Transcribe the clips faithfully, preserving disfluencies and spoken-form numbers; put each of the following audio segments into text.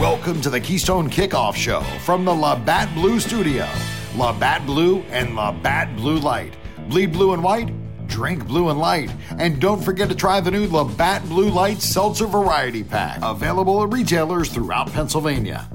Welcome to the Keystone Kickoff Show from the Labatt Blue Studio. Labatt Blue and Labatt Blue Light. Bleed blue and white, drink blue and light. And don't forget to try the new Labatt Blue Light Seltzer Variety Pack. Available at retailers throughout Pennsylvania.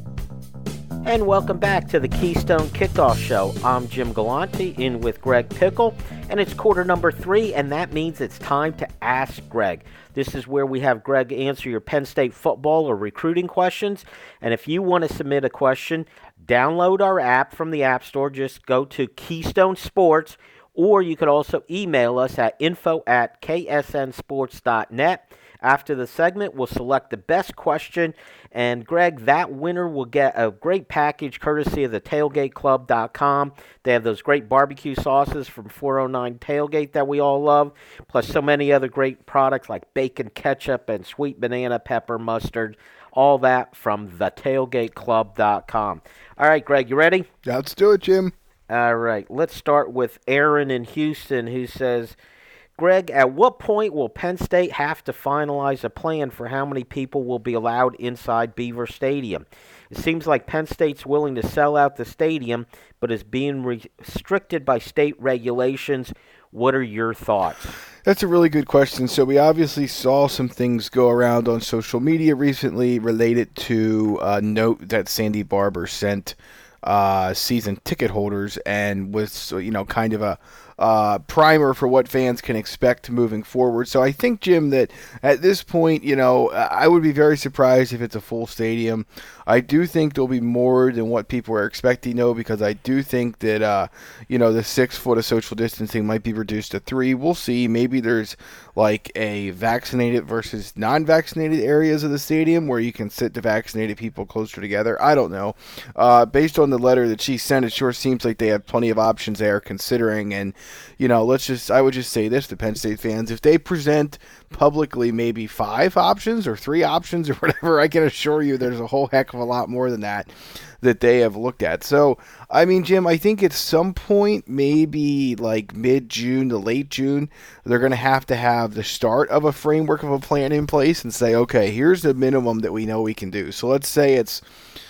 And welcome back to the Keystone Kickoff Show. I'm Jim Galante in with Greg Pickle, and it's quarter number three, and that means it's time to Ask Greg. This is where we have Greg answer your Penn State football or recruiting questions, and if you want to submit a question, download our app from the App Store. Just go to Keystone Sports, or you could also email us at info at k s n sports dot net. After the segment, we'll select the best question, and Greg, that winner will get a great package courtesy of the tailgate club dot com. They have those great barbecue sauces from four oh nine Tailgate that we all love, plus so many other great products like bacon ketchup and sweet banana pepper mustard, all that from the tailgate club dot com. All right, Greg, you ready? Let's do it, Jim. All right, let's start with Aaron in Houston, who says, Greg, at what point will Penn State have to finalize a plan for how many people will be allowed inside Beaver Stadium? It seems like Penn State's willing to sell out the stadium, but is being restricted by state regulations. What are your thoughts? That's a really good question. So we obviously saw some things go around on social media recently related to a note that Sandy Barber sent uh, season ticket holders, and was, you know, kind of a Uh, primer for what fans can expect moving forward. So I think, Jim, that at this point, you know, I would be very surprised if it's a full stadium. I do think there'll be more than what people are expecting, though, because I do think that, uh, you know, the six foot of social distancing might be reduced to three. We'll see. Maybe there's like a vaccinated versus non-vaccinated areas of the stadium where you can sit the vaccinated people closer together. I don't know. Uh, based on the letter that she sent, it sure seems like they have plenty of options they are considering. And, you know, let's just, I would just say this to Penn State fans. If they present publicly maybe five options or three options or whatever, I can assure you there's a whole heck of a lot more than that that they have looked at. So, I mean, Jim, I think at some point, maybe like mid-June to late June, they're going to have to have the start of a framework of a plan in place and say, okay, here's the minimum that we know we can do. So let's say it's,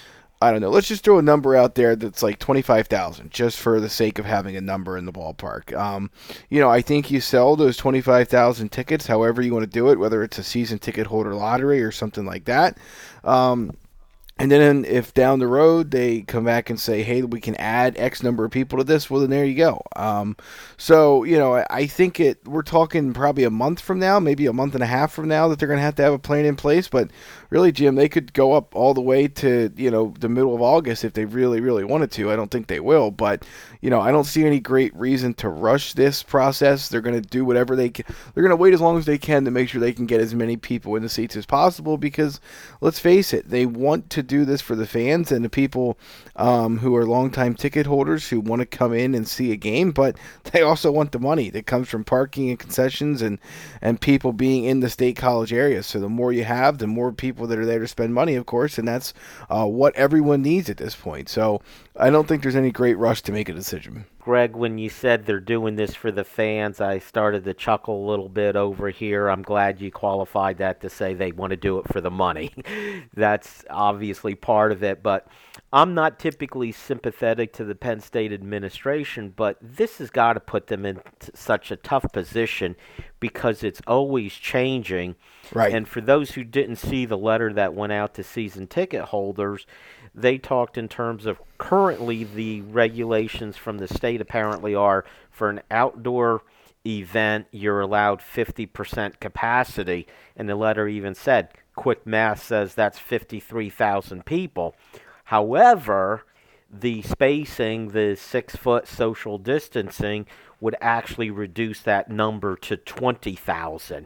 I don't know, let's just throw a number out there that's like twenty-five thousand, just for the sake of having a number in the ballpark. Um, you know, I think you sell those twenty-five thousand tickets however you want to do it, whether it's a season ticket holder lottery or something like that. Um, and then if down the road they come back and say, hey, we can add X number of people to this, well, then there you go. Um, so, you know, I, I think it. we're talking probably a month from now, maybe a month and a half from now, that they're going to have to have a plan in place. But really, Jim, they could go up all the way to, you know, the middle of August if they really, really wanted to. I don't think they will. But, you know, I don't see any great reason to rush this process. They're going to do whatever they can. They're going to wait as long as they can to make sure they can get as many people in the seats as possible, because let's face it, they want to do this for the fans and the people um, who are longtime ticket holders who want to come in and see a game, but they also want the money that comes from parking and concessions and, and people being in the State College area. So the more you have, the more people that are there to spend money, of course, and that's uh, what everyone needs at this point. So I don't think there's any great rush to make a decision. Greg, when you said they're doing this for the fans, I started to chuckle a little bit over here. I'm glad you qualified that to say they want to do it for the money. That's obviously part of it, but I'm not typically sympathetic to the Penn State administration, but this has got to put them in t- such a tough position because it's always changing. Right. And for those who didn't see the letter that went out to season ticket holders, they talked in terms of currently the regulations from the state apparently are for an outdoor event, you're allowed fifty percent capacity. And the letter even said, quick math says that's fifty-three thousand people. However, the spacing, the six-foot social distancing would actually reduce that number to twenty thousand.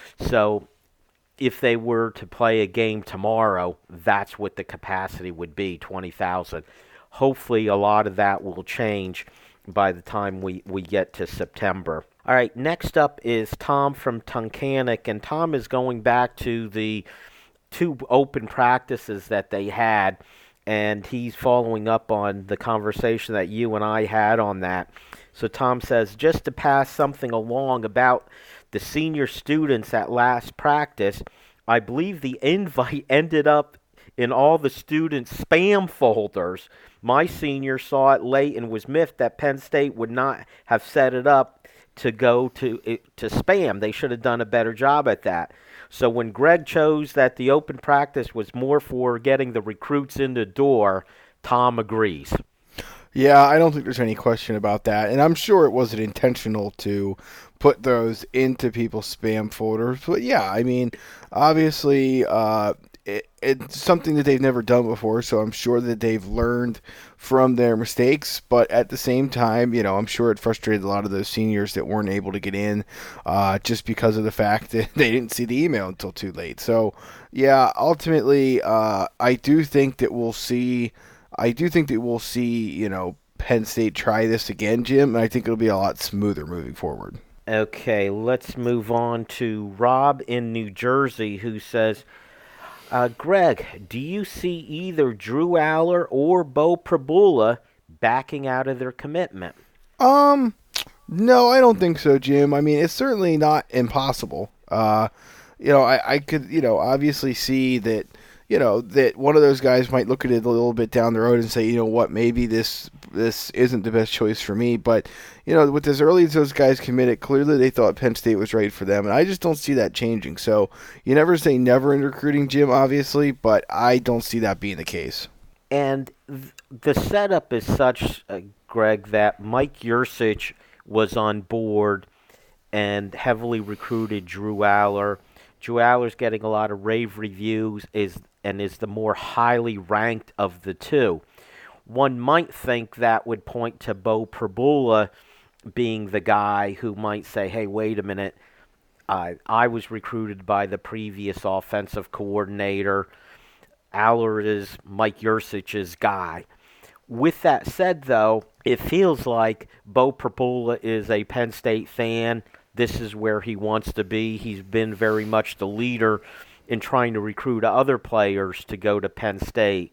So if they were to play a game tomorrow, that's what the capacity would be, twenty thousand. Hopefully a lot of that will change by the time we, we get to September. All right, next up is Tom from Tunkhannock, and Tom is going back to the two open practices that they had, and he's following up on the conversation that you and I had on that. So Tom says, just to pass something along about the senior students at last practice, I believe the invite ended up in all the students' spam folders. My senior saw it late and was miffed that Penn State would not have set it up to go to to spam. They should have done a better job at that. So when Greg chose that the open practice was more for getting the recruits in the door, Tom agrees. Yeah, I don't think there's any question about that. And I'm sure it wasn't intentional to put those into people's spam folders. But yeah, I mean, obviously, uh, it, it's something that they've never done before. So I'm sure that they've learned from their mistakes. But at the same time, you know, I'm sure it frustrated a lot of those seniors that weren't able to get in uh, just because of the fact that they didn't see the email until too late. So yeah, ultimately, uh, I do think that we'll see. I do think that we'll see, you know, Penn State try this again, Jim, and I think it'll be a lot smoother moving forward. Okay, let's move on to Rob in New Jersey, who says, uh, Greg, do you see either Drew Aller or Bo Prabula backing out of their commitment? Um, no, I don't think so, Jim. I mean, it's certainly not impossible. Uh, you know, I, I could, you know, obviously see that, you know, that one of those guys might look at it a little bit down the road and say, you know what, maybe this this isn't the best choice for me. But, you know, with as early as those guys committed, clearly they thought Penn State was right for them. And I just don't see that changing. So you never say never in recruiting, Jim, obviously, but I don't see that being the case. And th- the setup is such, uh, Greg, that Mike Yursich was on board and heavily recruited Drew Aller. Drew Aller's getting a lot of rave reviews is and is the more highly ranked of the two. One might think that would point to Bo Prabula being the guy who might say, hey, wait a minute, uh, I was recruited by the previous offensive coordinator. Aller is Mike Yursich's guy. With that said, though, it feels like Bo Prabula is a Penn State fan. This is where he wants to be. He's been very much the leader in trying to recruit other players to go to Penn State.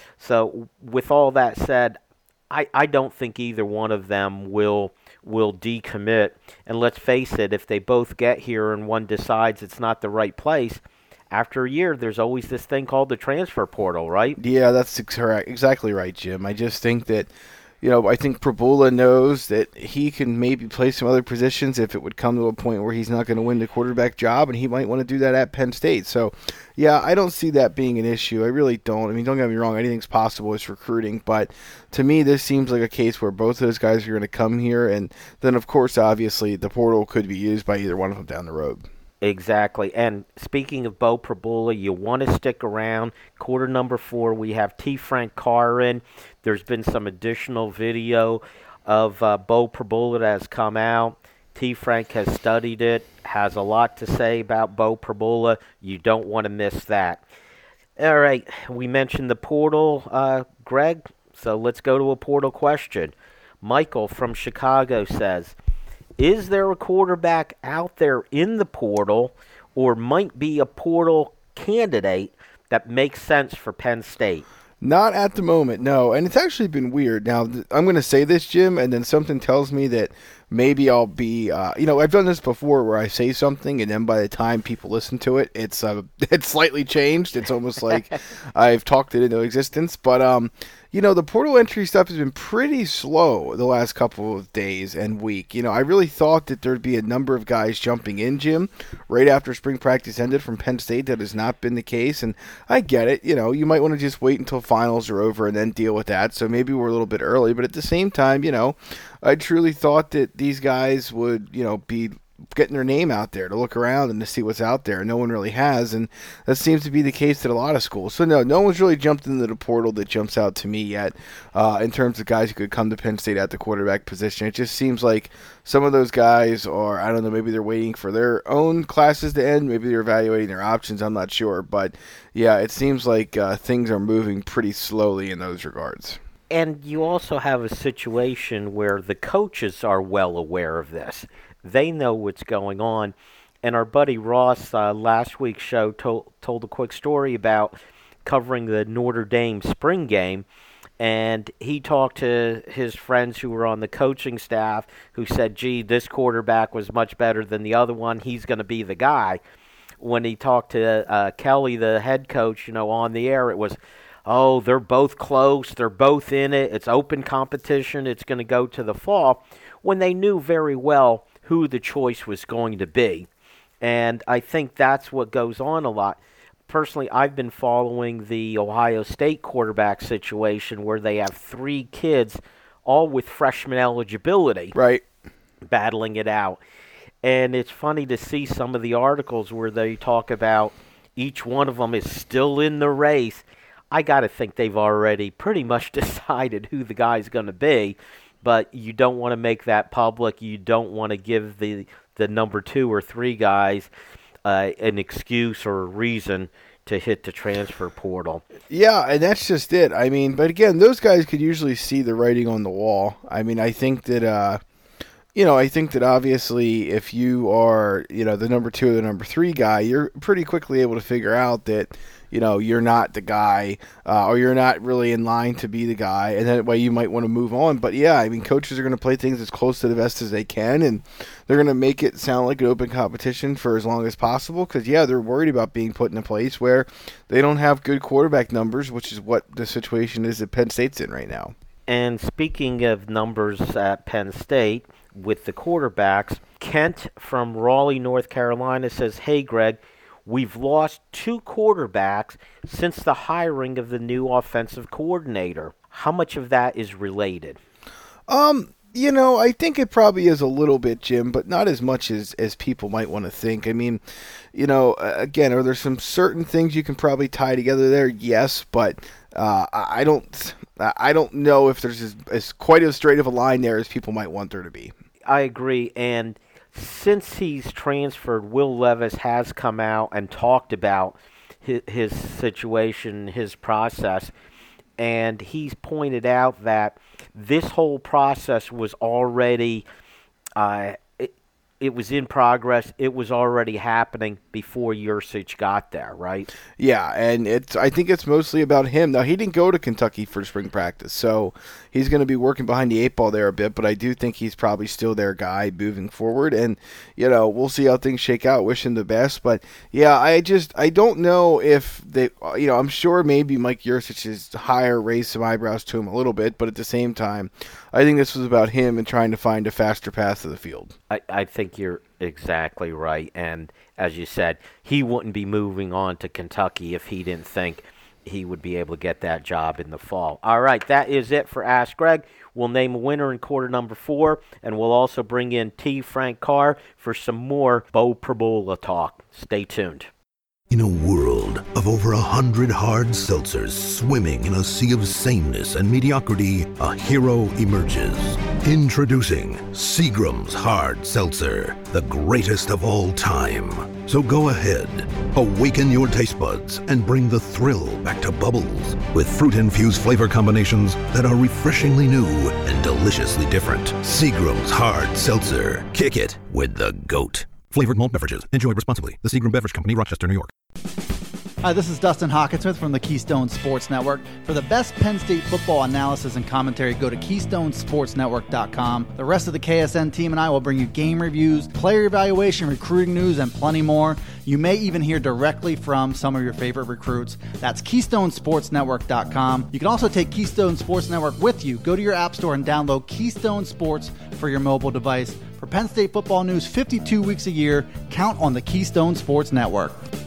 So with all that said, I, I don't think either one of them will will decommit. And let's face it, if they both get here and one decides it's not the right place, after a year, there's always this thing called the transfer portal, right? Yeah, that's correct. Exactly right, Jim. I just think that, you know, I think Prabula knows that he can maybe play some other positions if it would come to a point where he's not going to win the quarterback job, and he might want to do that at Penn State. So, yeah, I don't see that being an issue. I really don't. I mean, don't get me wrong, anything's possible with recruiting, but to me, this seems like a case where both those guys are going to come here, and then, of course, obviously, the portal could be used by either one of them down the road. Exactly. And speaking of Bo Prabula, you want to stick around. Quarter number four, we have T. Frank Carr in. There's been some additional video of uh, Bo Prabula that has come out. T. Frank has studied it, has a lot to say about Bo Prabula. You don't want to miss that. All right, we mentioned the portal, uh, Greg, so let's go to a portal question. Michael from Chicago says, is there a quarterback out there in the portal or might be a portal candidate that makes sense for Penn State? Not at the moment, no. And it's actually been weird. Now, th- I'm going to say this, Jim, and then something tells me that maybe I'll be, uh, you know, I've done this before where I say something, and then by the time people listen to it, it's uh, it's slightly changed. It's almost like I've talked it into existence. But, um, you know, the portal entry stuff has been pretty slow the last couple of days and week. You know, I really thought that there'd be a number of guys jumping in, Jim, right after spring practice ended from Penn State. That has not been the case, and I get it. You know, you might want to just wait until finals are over and then deal with that. So maybe we're a little bit early, but at the same time, you know, I truly thought that these guys would, you know, be getting their name out there to look around and to see what's out there. No one really has, and that seems to be the case at a lot of schools. So no, no one's really jumped into the portal that jumps out to me yet uh, in terms of guys who could come to Penn State at the quarterback position. It just seems like some of those guys are, I don't know, maybe they're waiting for their own classes to end. Maybe they're evaluating their options. I'm not sure. But, yeah, it seems like uh, things are moving pretty slowly in those regards. And you also have a situation where the coaches are well aware of this. They know what's going on. And our buddy Ross, uh, last week's show, told, told a quick story about covering the Notre Dame spring game. And he talked to his friends who were on the coaching staff who said, gee, this quarterback was much better than the other one. He's going to be the guy. when he talked to uh, Kelly, the head coach, you know, on the air, it was, oh, they're both close, they're both in it, it's open competition, it's going to go to the fall, when they knew very well who the choice was going to be. And I think that's what goes on a lot. Personally, I've been following the Ohio State quarterback situation where they have three kids, all with freshman eligibility, right, battling it out. And it's funny to see some of the articles where they talk about each one of them is still in the race. I got to think they've already pretty much decided who the guy's going to be, but you don't want to make that public. You don't want to give the, the number two or three guys uh, an excuse or a reason to hit the transfer portal. Yeah, and that's just it. I mean, but again, those guys could usually see the writing on the wall. I mean, I think that, uh, you know, I think that obviously if you are, you know, the number two or the number three guy, you're pretty quickly able to figure out that, you know, you're not the guy, uh, or you're not really in line to be the guy, and that way you might want to move on. But yeah, I mean, coaches are going to play things as close to the vest as they can, and they're going to make it sound like an open competition for as long as possible, because yeah, they're worried about being put in a place where they don't have good quarterback numbers, which is what the situation is that Penn State's in right now. And speaking of numbers at Penn State, with the quarterbacks, Kent from Raleigh, North Carolina says, "Hey, Greg, we've lost two quarterbacks since the hiring of the new offensive coordinator. How much of that is related?" Um, you know, I think it probably is a little bit, Jim, but not as much as, as people might want to think. I mean, you know, again, are there some certain things you can probably tie together there? Yes, but uh, I don't I don't know if there's as, as quite as straight of a line there as people might want there to be. I agree, and since he's transferred, Will Levis has come out and talked about his, his situation, his process, and he's pointed out that this whole process was already, uh, it, it was in progress, it was already happening before Yurcich got there, right? Yeah, and it's I think it's mostly about him. Now, he didn't go to Kentucky for spring practice, so he's going to be working behind the eight ball there a bit, but I do think he's probably still their guy moving forward, and, you know, we'll see how things shake out. Wish him the best, but, yeah, I just, I don't know if they, you know, I'm sure maybe Mike Yurcich's hire raised some eyebrows to him a little bit, but at the same time, I think this was about him and trying to find a faster path to the field. I, I think you're exactly right, and as you said, he wouldn't be moving on to Kentucky if he didn't think he would be able to get that job in the fall. All right, that is it for Ask Greg. We'll name a winner in quarter number four, and we'll also bring in T. Frank Carr for some more Bo Prabula talk. Stay tuned. In a world of over a hundred hard seltzers swimming in a sea of sameness and mediocrity, a hero emerges. Introducing Seagram's Hard Seltzer, the greatest of all time. So go ahead, awaken your taste buds and bring the thrill back to Bubbles with fruit-infused flavor combinations that are refreshingly new and deliciously different. Seagram's Hard Seltzer. Kick it with the GOAT. Flavored malt beverages. Enjoy responsibly. The Seagram Beverage Company, Rochester, New York. Hi, this is Dustin Hawkinsmith from the Keystone Sports Network. For the best Penn State football analysis and commentary, go to keystone sports network dot com. The rest of the K S N team and I will bring you game reviews, player evaluation, recruiting news, and plenty more. You may even hear directly from some of your favorite recruits. That's keystone sports network dot com. You can also take Keystone Sports Network with you. Go to your app store and download Keystone Sports for your mobile device. For Penn State football news fifty-two weeks a year, count on the Keystone Sports Network.